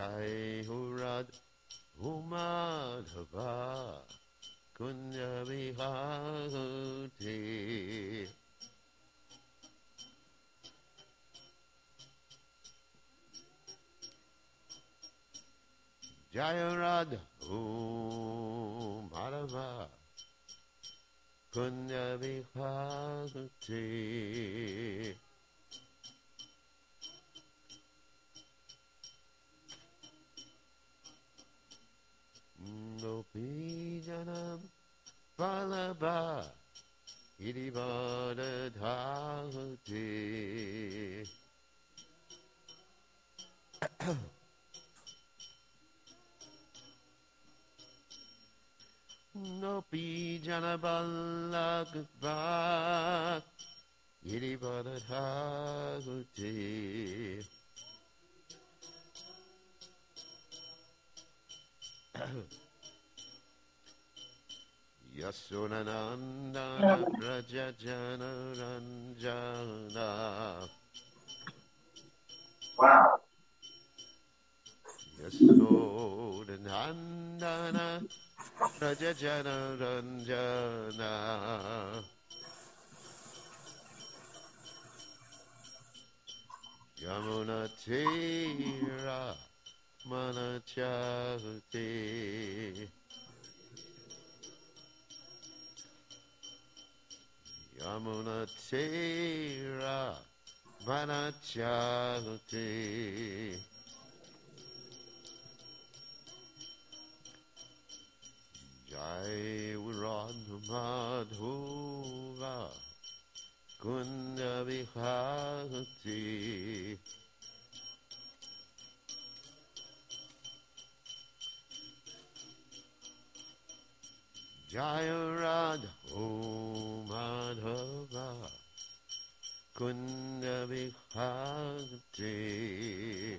Jai Hurad Umadhava Kunya Vihati Jai Radha Umadhava Kunya Vihati Gopi Janam Vallabha Girivara Dhati Gopi Jana Vallabha Girivara Dhati Yasunanandana Prajajana Ranjana Wow. Yasunanandana Prajajana Ranjana Yamuna Tira Manachati Yamuna Tira Manachati Jai Radha Madhuva Kunda Vihati Jai Radha Madhava Kunda Vihati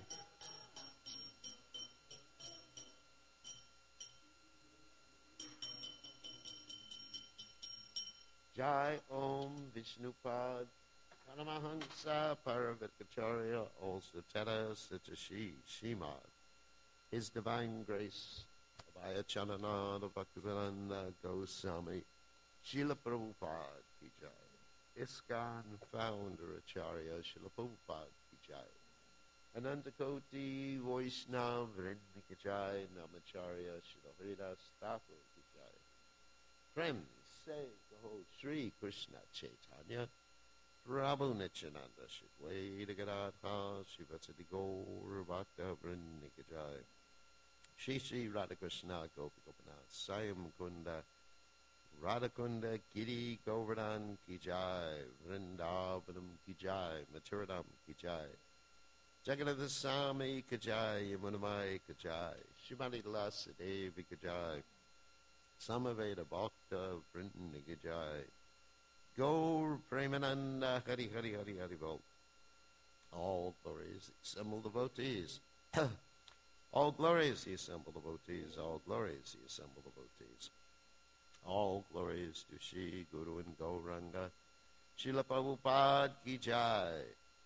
Jai Om Vishnupad Paramahansa Paravatkacharya also Tara Satashi Shimad His Divine Grace Abhaya Chanananda Bhaktivedanta Goswami Srila Prabhupada Ki Jai ISKCON Founder Acharya Srila Prabhupada Ki Jai Anantakoti Vaishnav Vrinda Ki Jai Namacharya Srila Haridas Thakur Ki Jai Friends say the whole Sri Krishna Chaitanya Prabhu Nityananda Shidwaita Gadadha Shivatsadi Gaur Bhakta Vrinda Ki Jai Shri Shri Radhakrishna Gopi Gopinath Sayam Kunda Radhakunda Giri Govardhan Ki Jai Vrindavanam Ki Jai Mathuradam Ki Jai Jagannath Swami Ki Jai Yamunamai Ki Jai Shrimati Lasa Devi Ki Jai Samaveda Bhakta Vrinda Ki Jai Gaur Premananda Hari Hari Hari Hari Bol All glories assemble devotees All glories the assemble devotees All glories the assemble devotees All glories to Shri Guru and Gauranga Srila Prabhupada Ki Jai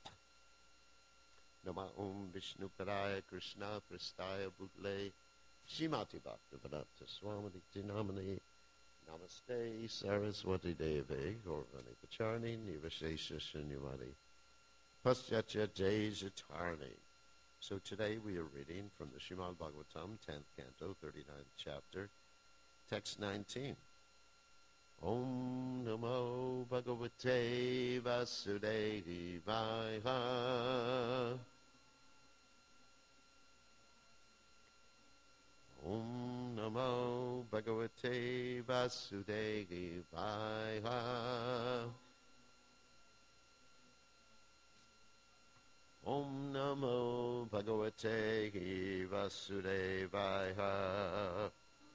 Nama Om Vishnu Padaya Krishna Prastaya Bhutale Shrimati Bhaktivedanta Swami Namani Namaste Saraswati Devi Gaurani Pacharni Nivashesha Shunyavadi Paschatya Dejatarni. So today we are reading from the Srimad Bhagavatam, 10th canto, 39th chapter, text 19. Om Namo Bhagavate Vasudevaya Om Namo Bhagavate Vasudevaya Om Namo Bhagavate Vasudevaya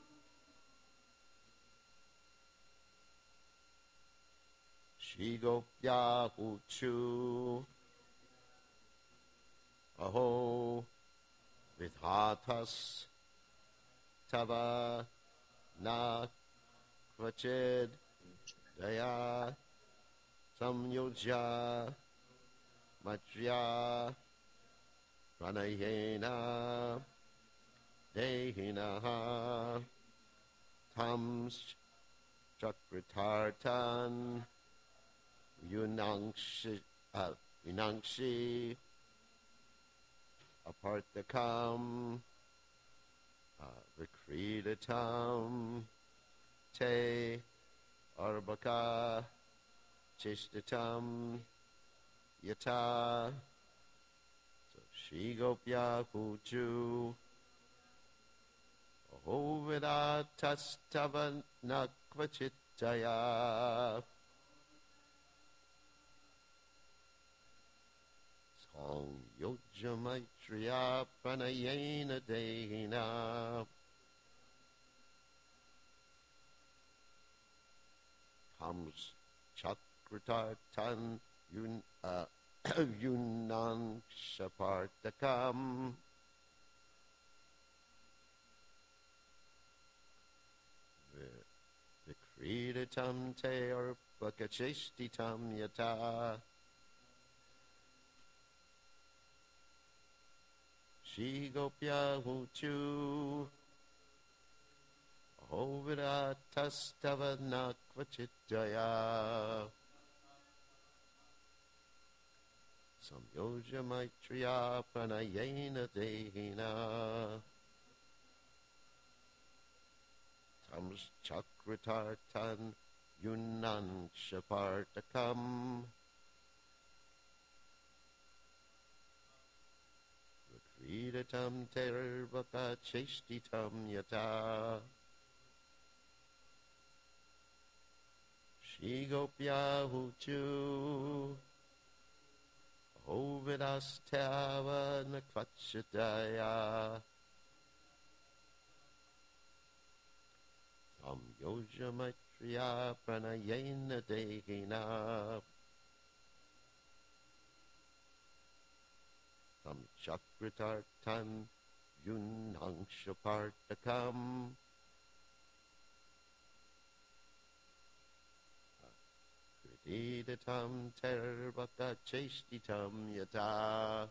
Shri Gopya Uchu Aho Vidhatas Tava Na Kvachid Daya Samyojya Matrya Pranayena Dehinaha Tams Chakritartan Yunangshi Apartakam Vikridatam Te Arbaka Chishtatam Yata. So Shigopya Puchu Ovidatastavan Nakvachitaya Song Yoja Maitreya Pranayena Dehina Comes Chakritartan Yunnan Shapartakam Vikridatam Te Arpakacheshtitam Yata Shigopya Huchu Ovidatastavana Nakvachitaya Samyoja Maitreya Pranayena Dehina Tams Chakritartan Yunnan Shapartakam Vikridatam Terbaka Cheshtitam Yata Shigopya Huchu Ovidastava Nakvachitaya Tam Yoja Maitreya Pranayena Dehina Tam Chakritartan Yunang Shapartakam Krididatam Terbaka Cheshtitam Yata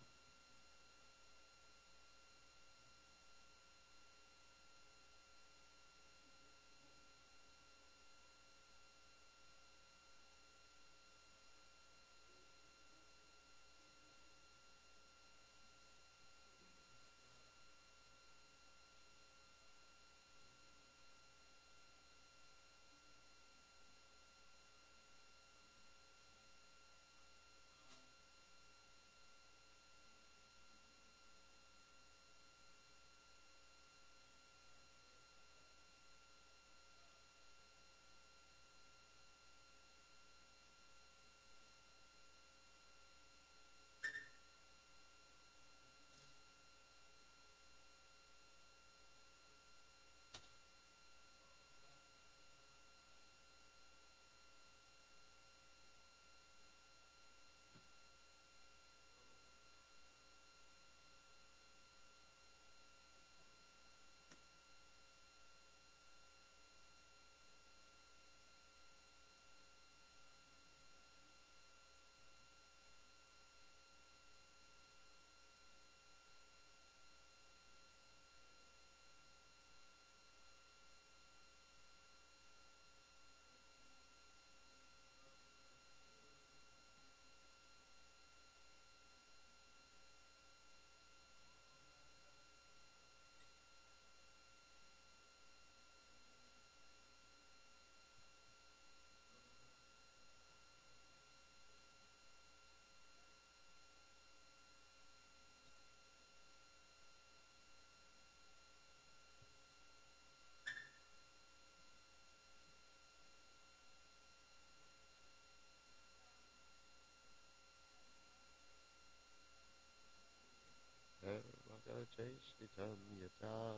Terbaka Cheshtitam Yata.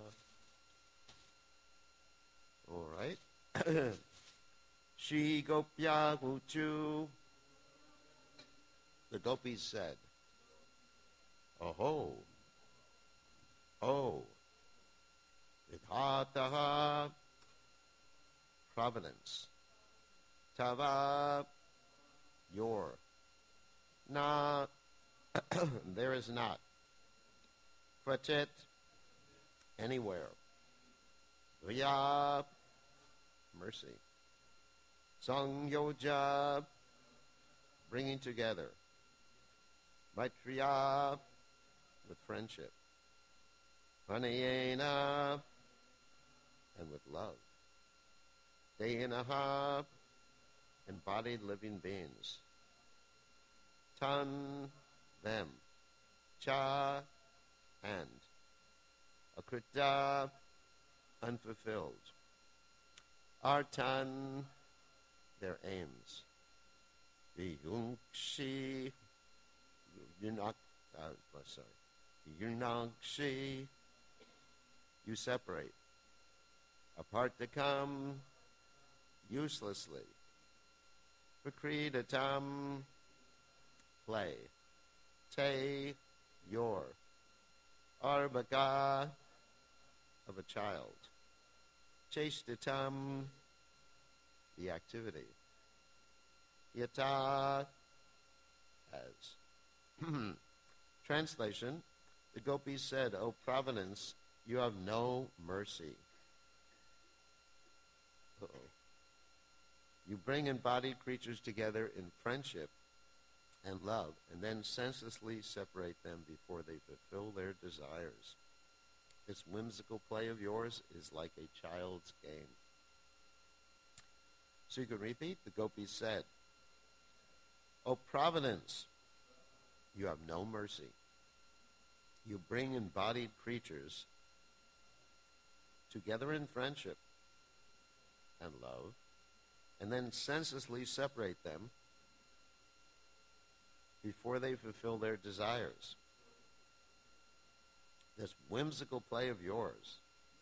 All right. Shri Gopya Huchu. The gopis said, Aho, oh, Vidhataha, providence, Tava, your, Na, there is not, Kvachit, anywhere. Vya, mercy. Sangyoja, bringing together. Maitriya, with friendship. Pranayena, and with love. Deyanaha, embodied living beings. Tan, them. Cha, and. Akrita, unfulfilled. Artan, their aims. Viyungshi, Yunagshi, you separate. Apart to come, uselessly. Vikridatam, play. Te, your. Arbaka, of a child. Cheshtatam, the activity. Yata, as. Translation, the gopis said, O Providence, you have no mercy. Uh-oh. You bring embodied creatures together in friendship and love, and then senselessly separate them before they fulfill their desires. This whimsical play of yours is like a child's game. So you can repeat, the gopis said, O Providence, you have no mercy. You bring embodied creatures together in friendship and love, and then senselessly separate them before they fulfill their desires. This whimsical play of yours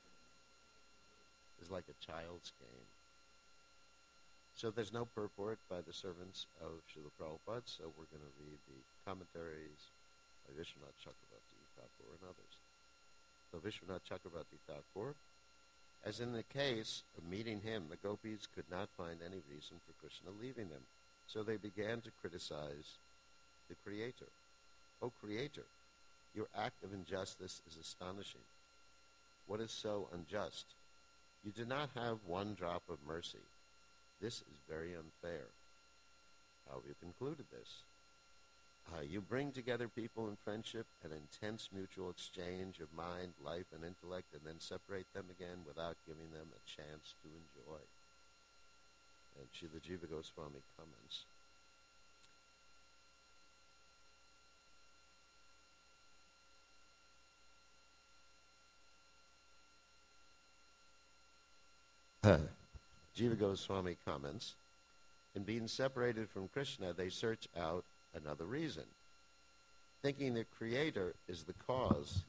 is like a child's game. So there's no purport by the servants of Srila Prabhupada, so we're going to read the commentaries by Vishwanath Chakravarti Thakur and others. So Vishwanath Chakravarti Thakur, as in the case of meeting him, the gopis could not find any reason for Krishna leaving them, so they began to criticize the Creator. O Creator, your act of injustice is astonishing. What is so unjust? You do not have one drop of mercy. This is very unfair. How have you concluded this? You bring together people in friendship and intense mutual exchange of mind, life, and intellect, and then separate them again without giving them a chance to enjoy. And Srila Jiva Goswami comments. Jiva Goswami comments, in being separated from Krishna, they search out another reason. Thinking the Creator is the cause.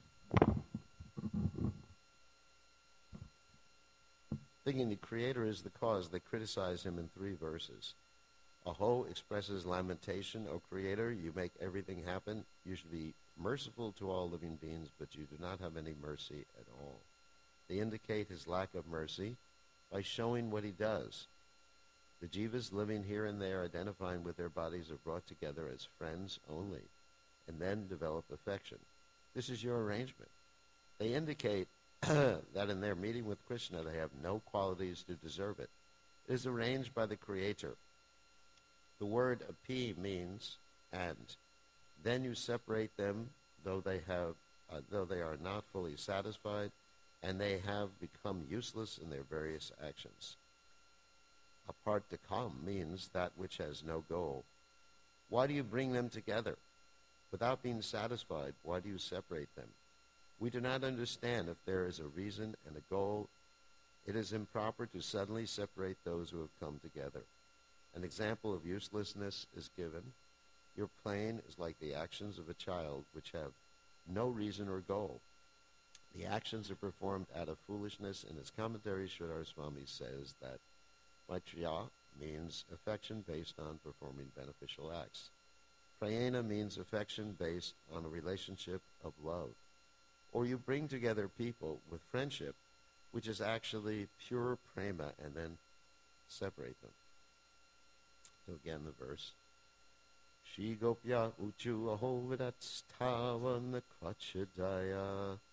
Thinking the Creator is the cause, they criticize him in 3 verses. Aho expresses lamentation, O Creator, you make everything happen. You should be merciful to all living beings, but you do not have any mercy at all. They indicate his lack of mercy by showing what he does. The jivas living here and there, identifying with their bodies, are brought together as friends only, and then develop affection. This is your arrangement. They indicate that in their meeting with Krishna, they have no qualities to deserve it. It is arranged by the Creator. The word api means and. Then you separate them, though they are not fully satisfied, and they have become useless in their various actions. Apart to come means that which has no goal. Why do you bring them together? Without being satisfied, why do you separate them? We do not understand if there is a reason and a goal. It is improper to suddenly separate those who have come together. An example of uselessness is given. Your playing is like the actions of a child which have no reason or goal. The actions are performed out of foolishness. In his commentary, Sridhar Swami says that Maitriya means affection based on performing beneficial acts. Prayena means affection based on a relationship of love. Or you bring together people with friendship, which is actually pure prema, and then separate them. So again, the verse. Shri Gopya Uchu Aho Vidatstava Nakrachadaya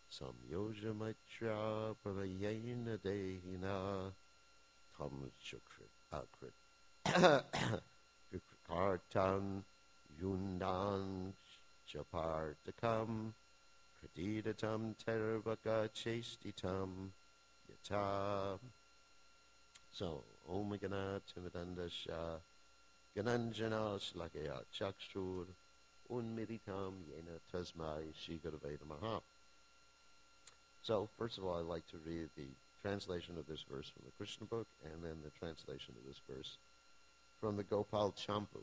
Samyoja Maitra Parayena Dehina Tam Shukrit Krikartan Yundan Chapartakam Kredidatam Tervaka Chestitam Yata. So, Om Gana Timidandasha Gananjana Shlakaya Chakshur Unmiritam Yena Tasmai Shigurveda Maha. So, first of all, I'd like to read the translation of this verse from the Krishna book and then the translation of this verse from the Gopal Champu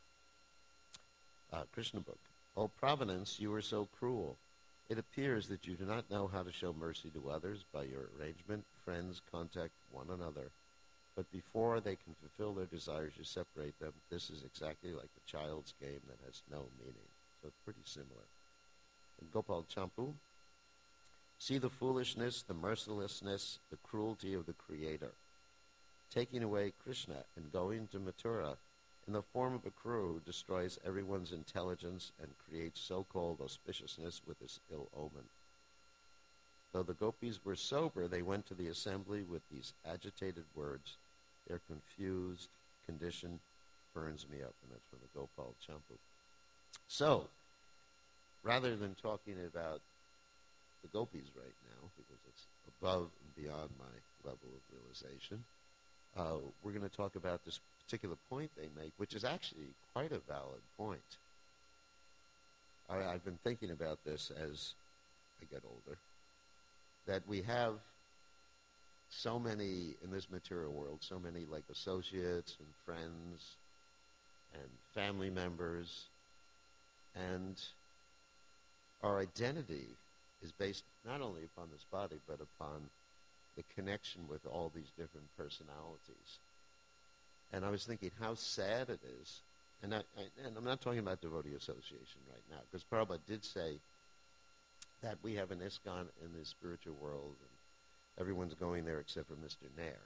Krishna book. O Providence, you are so cruel. It appears that you do not know how to show mercy to others. By your arrangement, friends contact one another, but before they can fulfill their desires, you separate them. This is exactly like a child's game that has no meaning. So it's pretty similar. In Gopal Champu, see the foolishness, the mercilessness, the cruelty of the Creator. Taking away Krishna and going to Mathura in the form of a crow who destroys everyone's intelligence and creates so-called auspiciousness with this ill omen. Though the gopis were sober, they went to the assembly with these agitated words. Their confused condition burns me up, and that's from the Gopal Champu. So, rather than talking about the gopis right now, because it's above and beyond my level of realization, we're going to talk about this particular point they make, which is actually quite a valid point. I've been thinking about this as I get older, that we have so many in this material world, so many like associates and friends and family members, and our identity is based not only upon this body, but upon the connection with all these different personalities. And I was thinking how sad it is, and I'm not talking about devotee association right now, because Prabhupada did say that we have an ISKCON in the spiritual world, and everyone's going there except for Mr. Nair.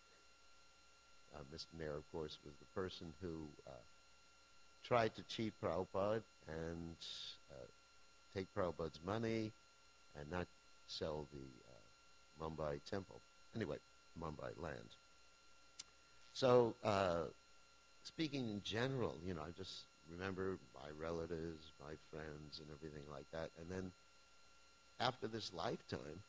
Mr. Nair, of course, was the person who tried to cheat Prabhupada and take Prabhupada's money and not sell the Mumbai temple. Anyway, Mumbai land. So, speaking in general, I just remember my relatives, my friends, and everything like that. And then, after this lifetime,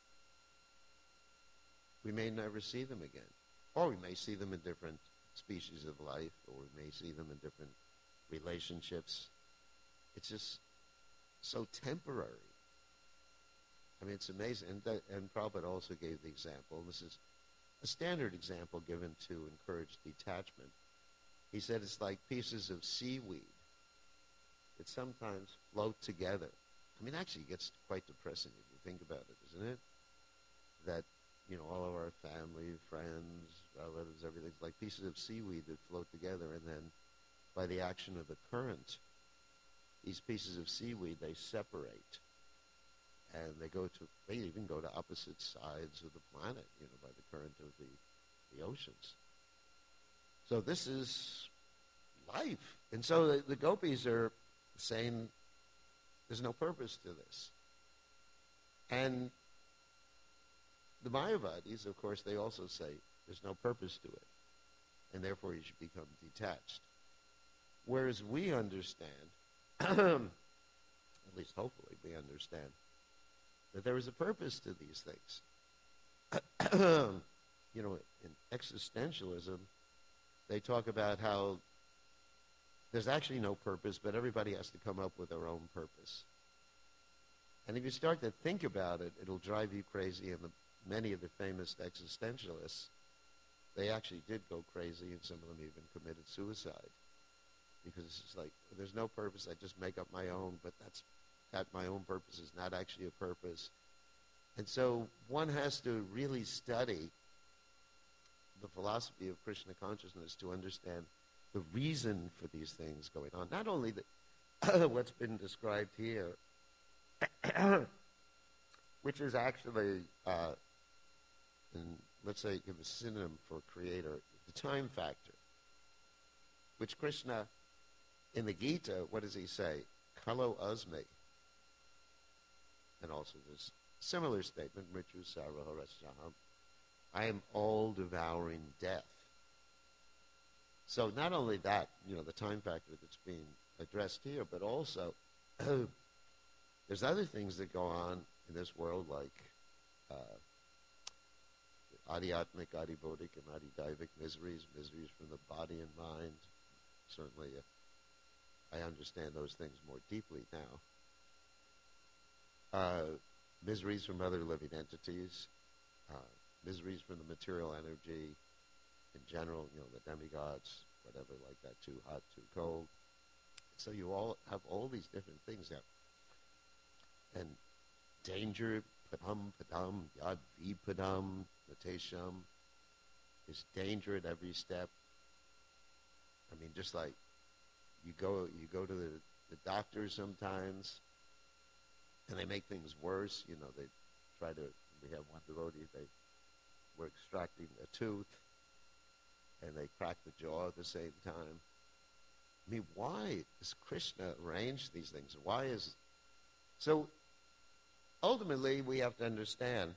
we may never see them again. Or we may see them in different species of life, or we may see them in different relationships. It's just so temporary. I mean, it's amazing. And Prabhupada also gave the example, and this is a standard example given to encourage detachment. He said it's like pieces of seaweed that sometimes float together. I mean, actually, it gets quite depressing if you think about it, isn't it? That, all of our family, friends, relatives, everything's like pieces of seaweed that float together, and then by the action of the current, these pieces of seaweed, they separate. And they even go to opposite sides of the planet, by the current of the oceans. So this is life. And so the gopis are saying there's no purpose to this. And the Mayavadis, of course, they also say there's no purpose to it. And therefore you should become detached. Whereas we understand, at least hopefully we understand, that there is a purpose to these things. In existentialism, they talk about how there's actually no purpose, but everybody has to come up with their own purpose. And if you start to think about it, it'll drive you crazy. And many of the famous existentialists, they actually did go crazy, and some of them even committed suicide. Because it's just like, there's no purpose, I just make up my own, but that my own purpose is not actually a purpose. And so one has to really study the philosophy of Krishna consciousness to understand the reason for these things going on. Not only what's been described here, which is actually, let's say, give a synonym for creator, the time factor, which Krishna, in the Gita, what does he say? Kalo asmi. And also this Similar statement, Mritu Sarvaharasyaham. I am all-devouring death. So not only that, the time factor that's being addressed here, but also there's other things that go on in this world, like adhyatmic, adhibodic, and adhidaivic miseries from the body and mind. Certainly, I understand those things more deeply now. Miseries from other living entities, miseries from the material energy in general, the demigods, whatever, like that, too hot, too cold. So you all have all these different things there. And danger, padam, yad vipadam, natesham, there's danger at every step. I mean, just like you go to the doctor sometimes, and they make things worse. They try to, we have one devotee, they were extracting a tooth, and they cracked the jaw at the same time. I mean, why does Krishna arrange these things? So ultimately we have to understand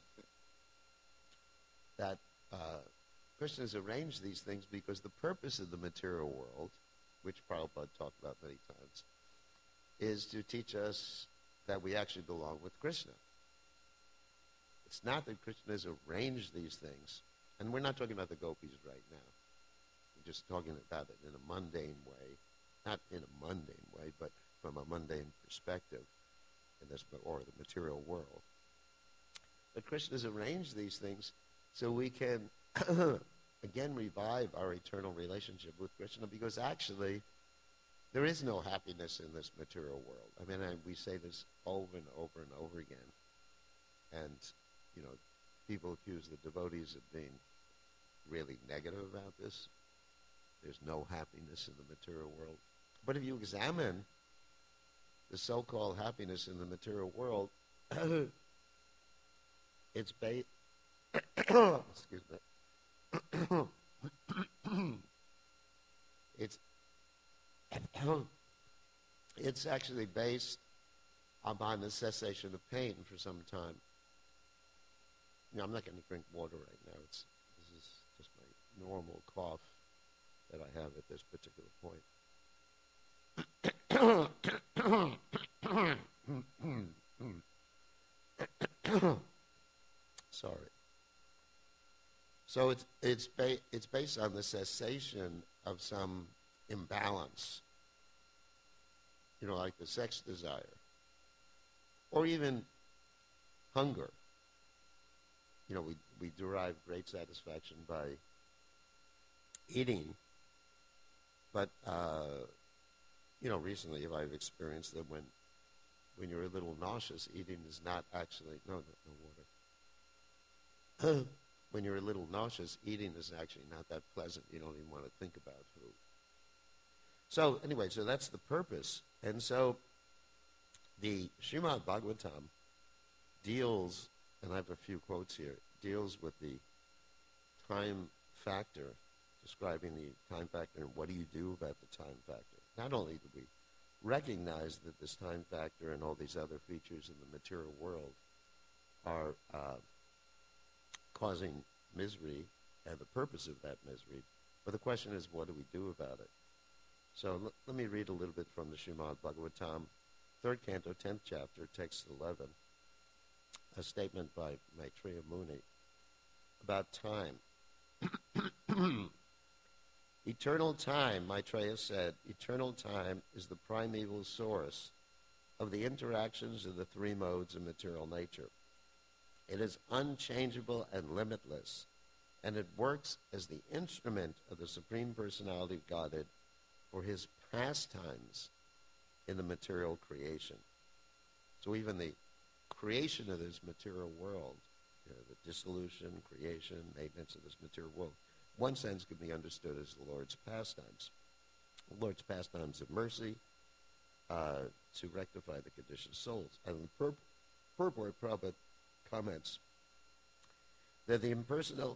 that Krishna has arranged these things because the purpose of the material world, which Prabhupada talked about many times, is to teach us that we actually belong with Krishna. It's not that Krishna has arranged these things, and we're not talking about the gopis right now. We're just talking about it in a mundane way, not in a mundane way, but from a mundane perspective in this, or the material world. But Krishna has arranged these things so we can again revive our eternal relationship with Krishna, because actually there is no happiness in this material world. I mean, we say this over and over and over again. And, people accuse the devotees of being really negative about this. There's no happiness in the material world. But if you examine the so-called happiness in the material world, it's based... excuse me. It's actually based upon the cessation of pain for some time. I'm not going to drink water right now. This is just my normal cough that I have at this particular point. Sorry. So it's based on the cessation of some imbalance, like the sex desire, or even hunger. We derive great satisfaction by eating, but recently I've experienced that when you're a little nauseous, eating is not actually no water. When you're a little nauseous, eating is actually not that pleasant. You don't even want to think about food. So anyway, so that's the purpose. And so the Srimad Bhagavatam deals, and I have a few quotes here, deals with the time factor, describing the time factor and what do you do about the time factor. Not only do we recognize that this time factor and all these other features in the material world are causing misery and the purpose of that misery, but the question is, what do we do about it? So let me read a little bit from the Srimad Bhagavatam, 3rd canto, 10th chapter, text 11, a statement by Maitreya Muni about time. Eternal time, Maitreya said, eternal time is the primeval source of the interactions of the three modes of material nature. It is unchangeable and limitless, and it works as the instrument of the Supreme Personality of Godhead for his pastimes in the material creation. So even the creation of this material world, the dissolution, creation, maintenance of this material world, one sense can be understood as the Lord's pastimes. The Lord's pastimes of mercy to rectify the conditioned souls. And the purport Prabhupada comments that the impersonal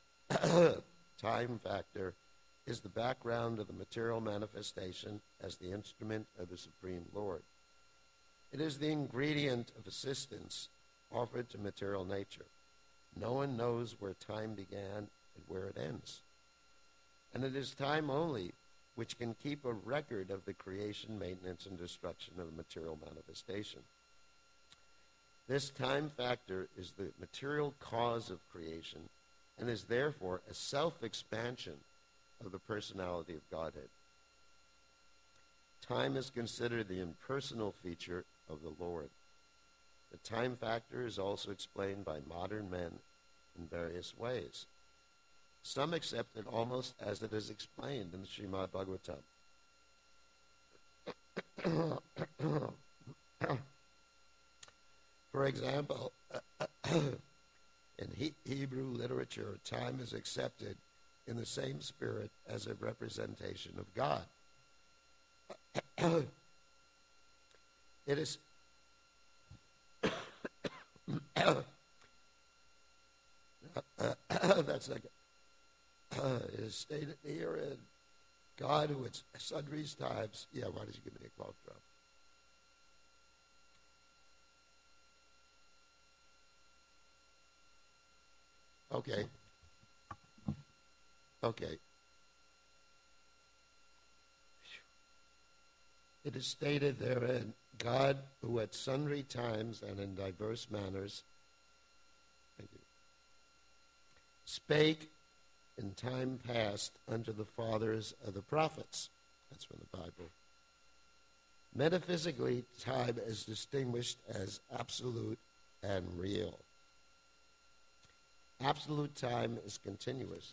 time factor is the background of the material manifestation as the instrument of the Supreme Lord. It is the ingredient of assistance offered to material nature. No one knows where time began and where it ends. And it is time only which can keep a record of the creation, maintenance, and destruction of the material manifestation. This time factor is the material cause of creation and is therefore a self-expansion of the personality of Godhead. Time is considered the impersonal feature of the Lord. The time factor is also explained by modern men in various ways. Some accept it almost as it is explained in the Srimad Bhagavatam. For example, in Hebrew literature, time is accepted in the same spirit as a representation of God. It is that's like it is stated here in God who at sundry times. Yeah, why did you give me a cough drop? Okay. It is stated therein, God who at sundry times and in diverse manners spake in time past unto the fathers of the prophets. That's from the Bible. Metaphysically, time is distinguished as absolute and real. Absolute time is continuous.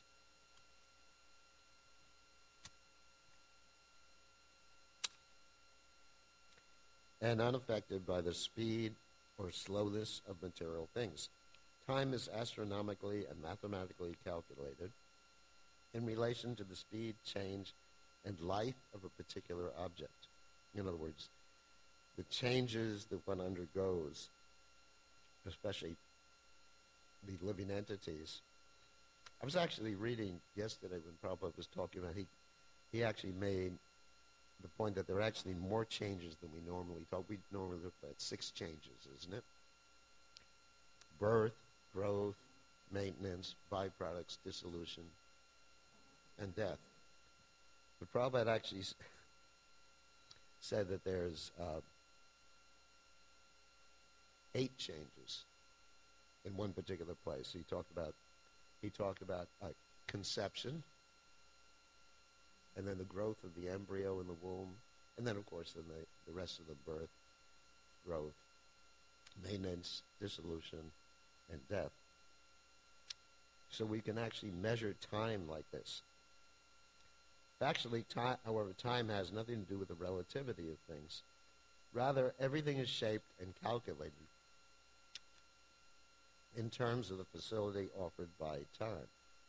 And unaffected by the speed or slowness of material things. Time is astronomically and mathematically calculated in relation to the speed, change, and life of a particular object. In other words, the changes that one undergoes, especially the living entities. I was actually reading yesterday when Prabhupada was talking about, he actually made the point that there are actually more changes than we normally talk. We normally look at 6 changes, isn't it? Birth, growth, maintenance, byproducts, dissolution, and death. But Prabhupada actually said that there's 8 changes in one particular place. He talked about conception, and then the growth of the embryo in the womb, and then, of course, then the rest of the birth, growth, maintenance, dissolution, and death. So we can actually measure time like this. Actually, however, time has nothing to do with the relativity of things. Rather, everything is shaped and calculated in terms of the facility offered by time.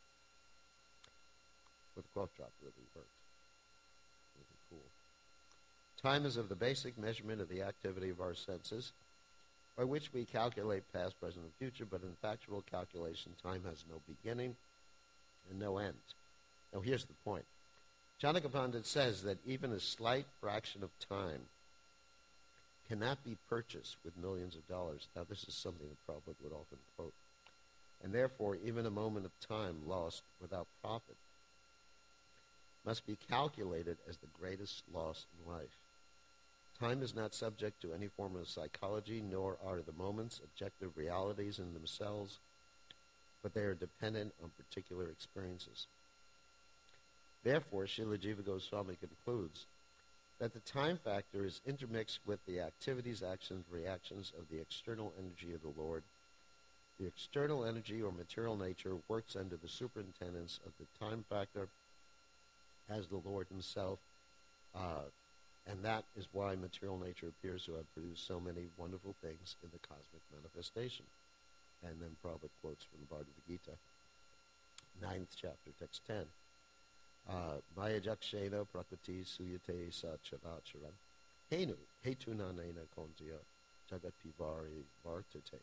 With a cough drop really worked. Really cool. Time is of the basic measurement of the activity of our senses, by which we calculate past, present, and future, but in factual calculation, time has no beginning and no end. Now here's the point. Chanakya Pandit says that even a slight fraction of time cannot be purchased with millions of dollars. Now this is something that Prabhupada would often quote. And therefore, even a moment of time lost without profit must be calculated as the greatest loss in life. Time is not subject to any form of psychology, nor are the moments objective realities in themselves, but they are dependent on particular experiences. Therefore, Srila Jiva Goswami concludes that the time factor is intermixed with the activities, actions, reactions of the external energy of the Lord. The external energy or material nature works under the superintendence of the time factor as the Lord himself, and that is why material nature appears to have produced so many wonderful things in the cosmic manifestation. And then Prabhupada quotes from the Bhagavad Gita, 9th chapter, text 10. Maya jakshena prakriti suyate sa characharam hetu nanena kontya jagat pivari vartate.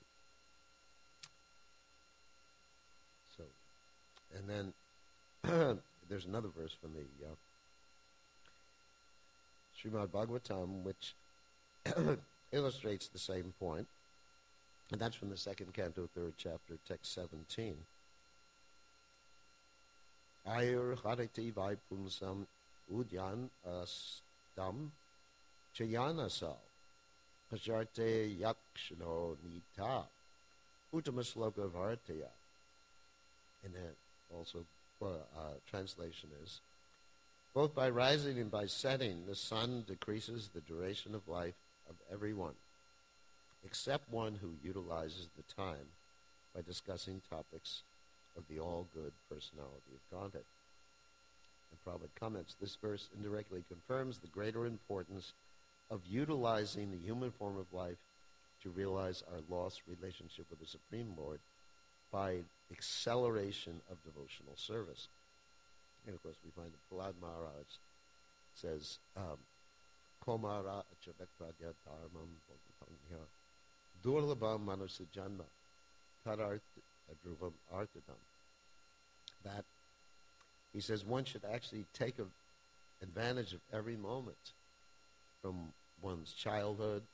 So, and then there's another verse from the Srimad Bhagavatam which illustrates the same point. And that's from the second canto, third chapter, text 17. Ayur harati vaipumsam udyan astam chayanasal pajarte yakshno nita uttamasloka vartaya. And then also translation is, both by rising and by setting, the sun decreases the duration of life of everyone, except one who utilizes the time by discussing topics of the all-good personality of Godhead. And Prabhupada comments, this verse indirectly confirms the greater importance of utilizing the human form of life to realize our lost relationship with the Supreme Lord by acceleration of devotional service. And of course we find that Prahlad Maharaj says, Komara achavekradya dharmam durlabam manusajanma tarart adruvam artadam. That, he says, one should actually take advantage of every moment from one's childhood,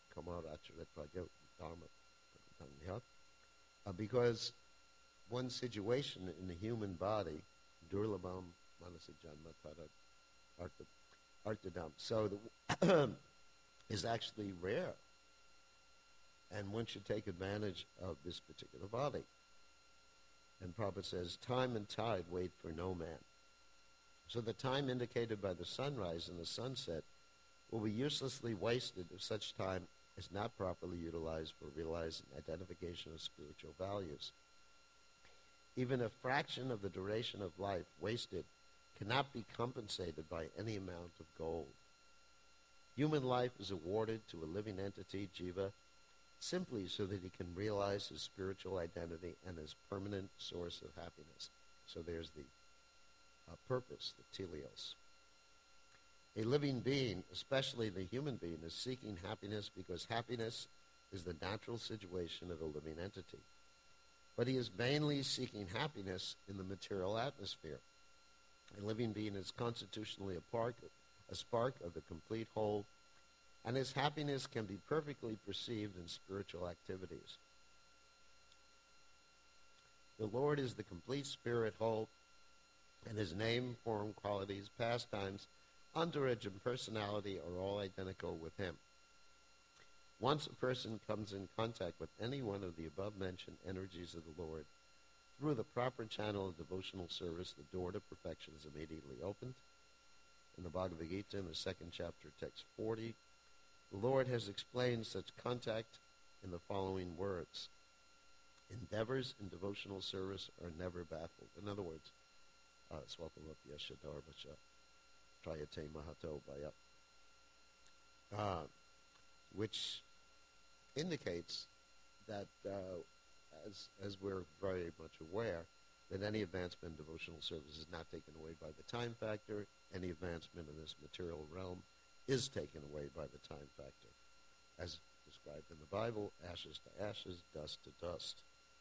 because one's situation in the human body, durlabam manasajanma tarat artadam, so is actually rare. And one should take advantage of this particular body. And Prabhupada says, time and tide wait for no man. So the time indicated by the sunrise and the sunset will be uselessly wasted if such time is not properly utilized for realizing identification of spiritual values. Even a fraction of the duration of life wasted cannot be compensated by any amount of gold. Human life is awarded to a living entity, Jiva, simply so that he can realize his spiritual identity and his permanent source of happiness. So there's the purpose, the teleos. A living being, especially the human being, is seeking happiness because happiness is the natural situation of a living entity. But he is vainly seeking happiness in the material atmosphere. A living being is constitutionally a spark of the complete whole, and his happiness can be perfectly perceived in spiritual activities. The Lord is the complete spirit whole, and his name, form, qualities, pastimes, entourage, and personality are all identical with him. Once a person comes in contact with any one of the above-mentioned energies of the Lord, through the proper channel of devotional service, the door to perfection is immediately opened. In the Bhagavad Gita, in the second chapter, text 40, the Lord has explained such contact in the following words. Endeavors in devotional service are never baffled. In other words, Swapamapya Shadharvacha Trayate Mahato Vaya, which indicates that, as we're very much aware, that any advancement in devotional service is not taken away by the time factor. Any advancement in this material realm is taken away by the time factor. As described in the Bible, ashes to ashes, dust to dust.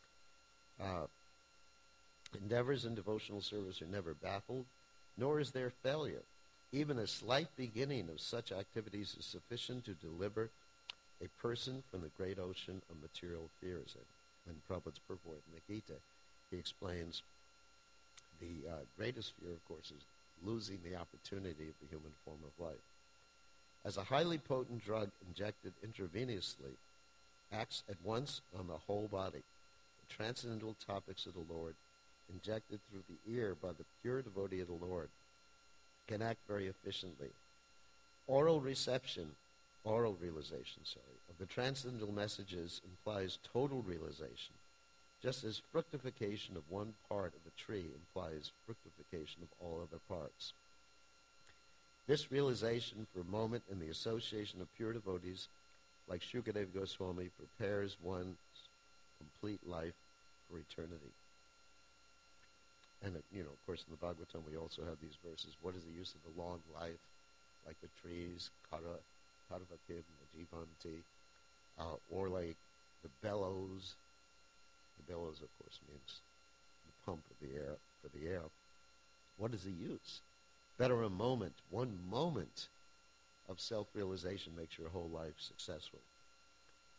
Endeavors in devotional service are never baffled, nor is there failure. Even a slight beginning of such activities is sufficient to deliver a person from the great ocean of material fears. And in Prabhupada's purport in the Gita, he explains the greatest fear, of course, is losing the opportunity of the human form of life. As a highly potent drug injected intravenously acts at once on the whole body, the transcendental topics of the Lord, injected through the ear by the pure devotee of the Lord, can act very efficiently. Oral realization, of the transcendental messages implies total realization, just as fructification of one part of a tree implies fructification of all other parts. This realization for a moment in the association of pure devotees like Shukadeva Goswami prepares one's complete life for eternity. And, of course, in the Bhagavatam we also have these verses. What is the use of the long life, like the trees, Karavakim, Jivanti, or like the bellows. The bellows, of course, means the pump of the air for the air. What is the use? Better a moment, one moment of self-realization makes your whole life successful.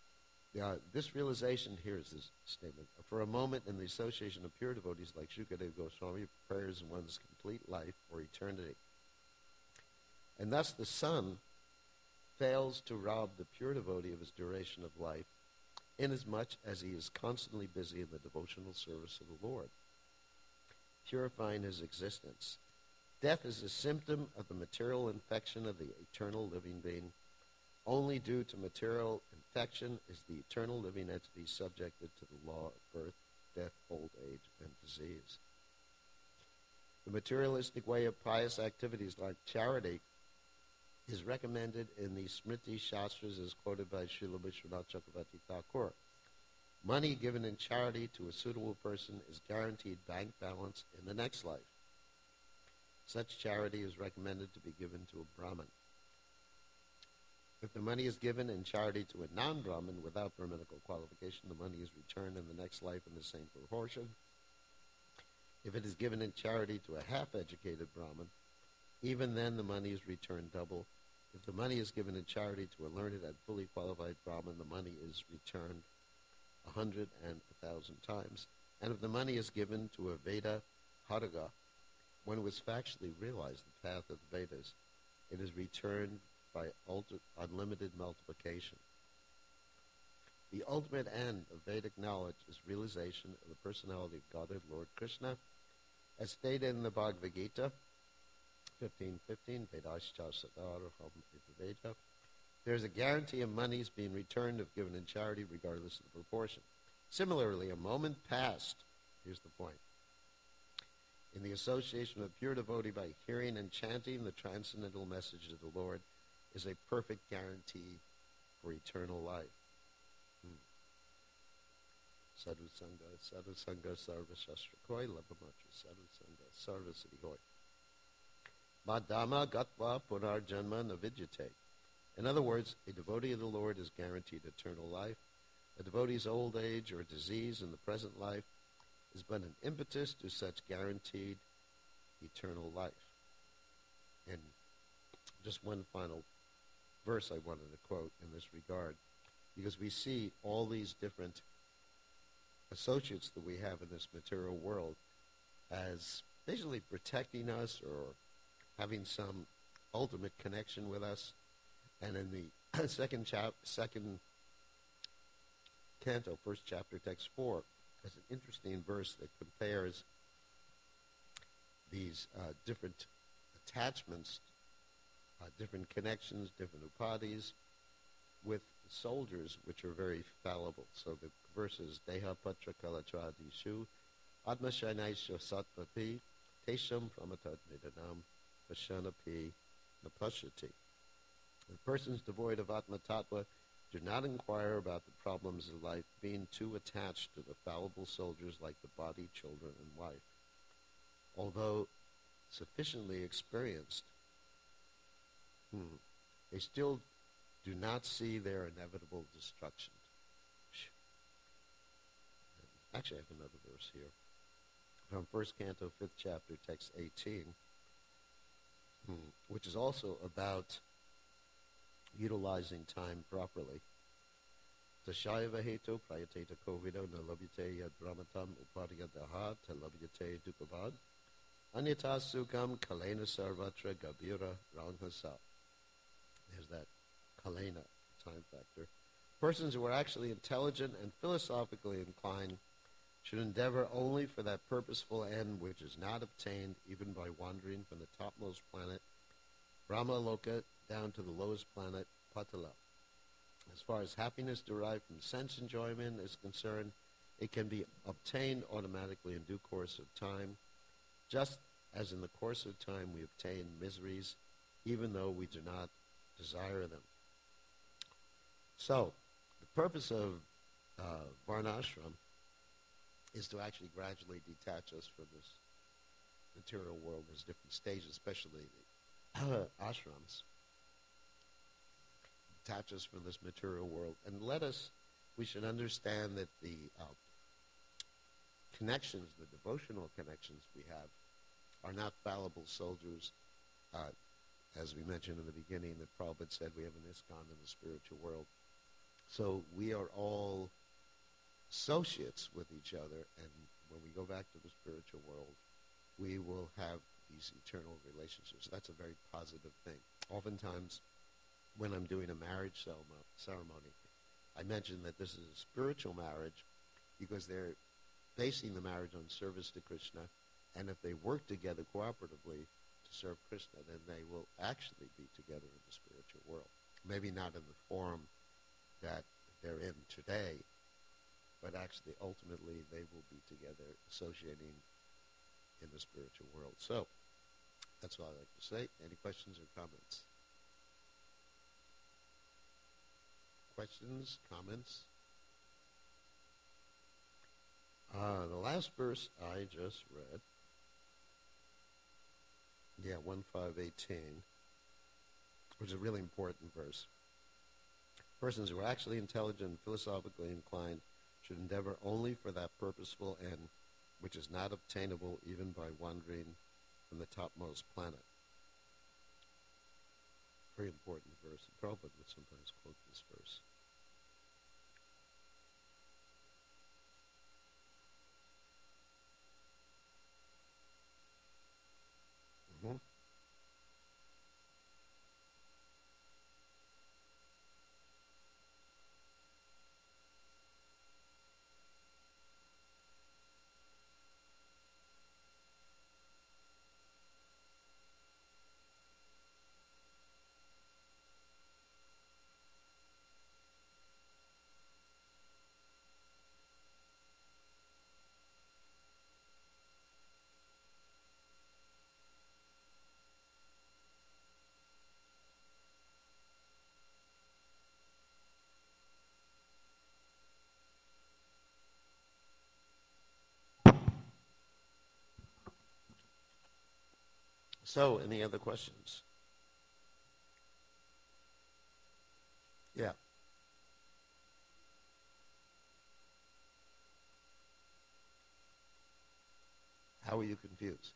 This realization, here is this statement, for a moment in the association of pure devotees like Shukadeva Goswami prepares one's complete life for eternity. And thus the sun fails to rob the pure devotee of his duration of life, inasmuch as he is constantly busy in the devotional service of the Lord, purifying his existence. Death is a symptom of the material infection of the eternal living being. Only due to material infection is the eternal living entity subjected to the law of birth, death, old age, and disease. The materialistic way of pious activities like charity is recommended in the Smriti Shastras as quoted by Srila Vishwanath Chakravarti Thakur. Money given in charity to a suitable person is guaranteed bank balance in the next life. Such charity is recommended to be given to a Brahmin. If the money is given in charity to a non-Brahmin without Brahminical qualification, the money is returned in the next life in the same proportion. If it is given in charity to a half-educated Brahmin, even then the money is returned double. If the money is given in charity to a learned and fully qualified Brahmin, the money is returned 100 and 1,000 times. And if the money is given to a Veda Haraga, one who has factually realized the path of the Vedas, it is returned by unlimited multiplication. The ultimate end of Vedic knowledge is realization of the personality of Godhead Lord Krishna, as stated in the Bhagavad Gita 15:15. Vedascha Sadaraham Veda. There is a guarantee of monies being returned if given in charity, regardless of the proportion. Similarly, a moment passed, here's the point, in the association of pure devotee by hearing and chanting the transcendental message of the Lord is a perfect guarantee for eternal life. Sadhu Sangha, Sarva Shastra Koi, Labhamatra, Sadhu Sangha, Sarva Siddhi Hoy. Madhama Gatva Punar Janma Navidyate. In other words, a devotee of the Lord is guaranteed eternal life. A devotee's old age or disease in the present life is but an impetus to such guaranteed eternal life. And just one final verse I wanted to quote in this regard, because we see all these different associates that we have in this material world as basically protecting us or having some ultimate connection with us. And in the second canto, first chapter, text 4, there's an interesting verse that compares these different attachments, different connections, different upadhis, with soldiers, which are very fallible. So the verse is, Deha Patra Kalachadishu, Atma Shainaisha Sattvapi, Tesham Pramatad Nidanam, Pashanapi Napashati. The persons devoid of Atma Tattva do not inquire about the problems of life, being too attached to the fallible soldiers like the body, children, and wife. Although sufficiently experienced, they still do not see their inevitable destruction. Actually, I have another verse here from 1st Canto, 5th chapter, text 18, which is also about utilizing time properly. Tashayava heto prayateta kovido na labhyate yad brahmatam upadiyadaha te labhyate dukavad anyata sukam kalena sarvatra gabira ranghasa. There's that kalena time factor. Persons who are actually intelligent and philosophically inclined should endeavor only for that purposeful end which is not obtained even by wandering from the topmost planet, Brahma Loka, down to the lowest planet, Patala. As far as happiness derived from sense enjoyment is concerned, it can be obtained automatically in due course of time, just as in the course of time we obtain miseries, even though we do not desire them. So, the purpose of Varnashram is to actually gradually detach us from this material world. There's different stages, especially ashrams. Detach us from this material world. And we should understand that the connections, the devotional connections we have, are not fallible soldiers. As we mentioned in the beginning, that Prabhupada said we have an ISKCON in the spiritual world. So we are all associates with each other, and when we go back to the spiritual world, we will have these eternal relationships. That's a very positive thing. Oftentimes, when I'm doing a marriage ceremony, I mention that this is a spiritual marriage because they're basing the marriage on service to Krishna, and if they work together cooperatively to serve Krishna, then they will actually be together in the spiritual world. Maybe not in the form that they're in today, but actually ultimately they will be together associating in the spiritual world. So that's all I like to say. Any questions or comments? Questions, comments? The last verse I just read, 1:5:18, which is a really important verse. Persons who are actually intelligent and philosophically inclined should endeavor only for that purposeful end which is not obtainable even by wandering from the topmost planet. Very important verse. Prabhupada would sometimes quote this verse. Mm-hmm. So, any other questions? Yeah. How are you confused?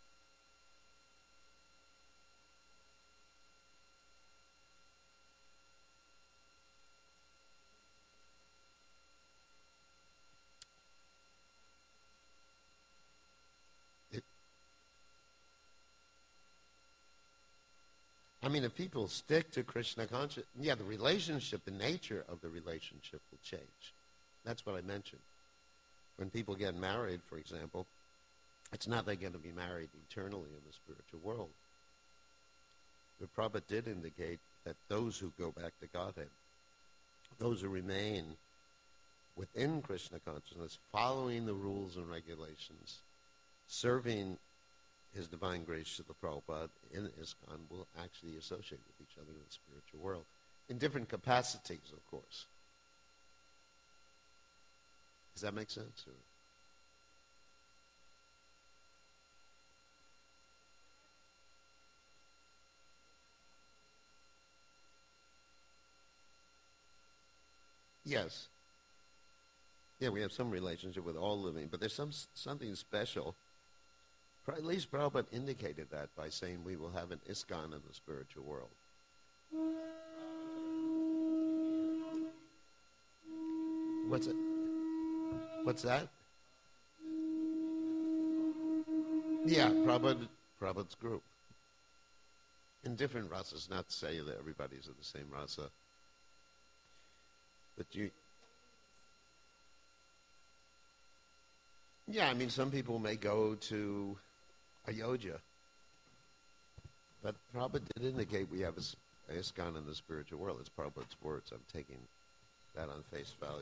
If people stick to Krishna consciousness, the relationship, the nature of the relationship will change. That's what I mentioned. When people get married, for example, it's not they're going to be married eternally in the spiritual world. But Prabhupada did indicate that those who go back to Godhead, those who remain within Krishna consciousness, following the rules and regulations, serving His Divine Grace Srila Prabhupada in ISKCON, will actually associate with each other in the spiritual world. In different capacities, of course. Does that make sense? Or? Yes. Yeah, we have some relationship with all living, but there's something special. At least Prabhupada indicated that by saying we will have an ISKCON in the spiritual world. What's it? What's that? Yeah, Prabhupada's group. In different rasas, not to say that everybody's in the same rasa. But some people may go to Ayodhya. But Prabhupada did indicate we have a ISKCON in the spiritual world. It's Prabhupada's words. I'm taking that on face value.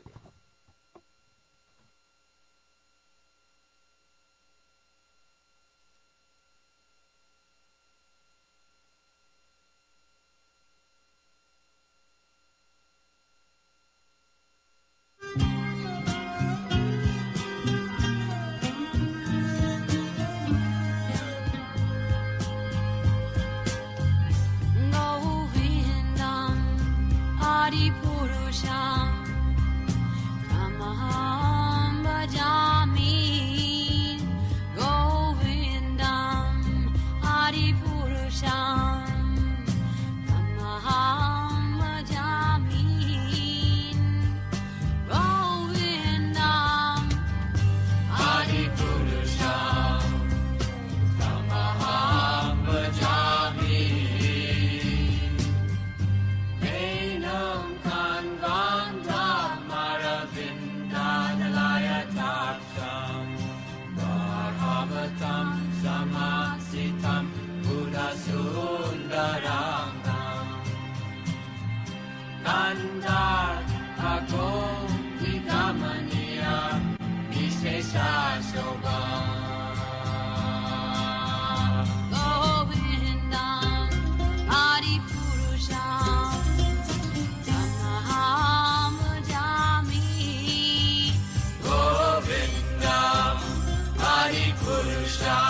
Govinda, Hari Purusha.